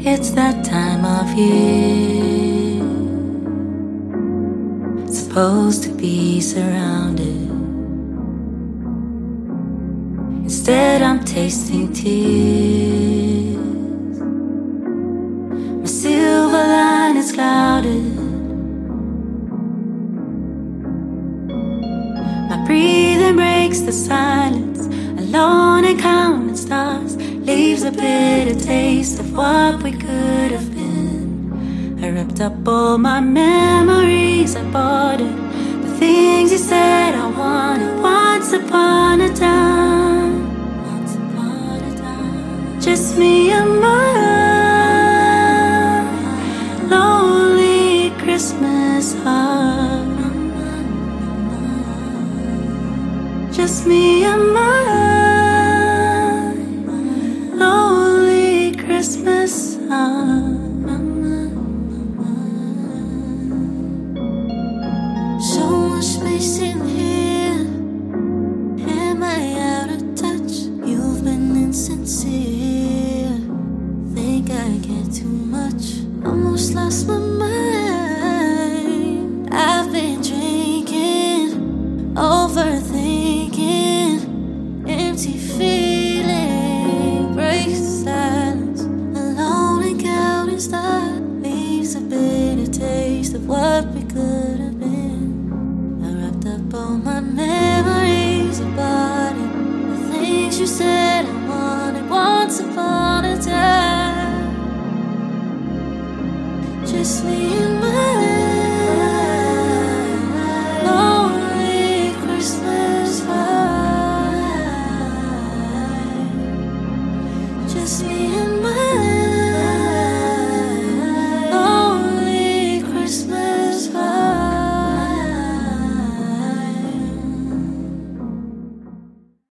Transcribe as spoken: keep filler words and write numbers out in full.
It's that time of year, supposed to be surrounded. Instead I'm tasting tears. My silver line is clouded. My breathing breaks the silence. Alone and counting stars leaves a bitter taste of what we could have been. I ripped up all my memories, I bought it. The things you said I wanted once upon a time. Once upon a time. Just me and my lonely Christmas heart. Just me and my lonely Christmas heart. So much space in here.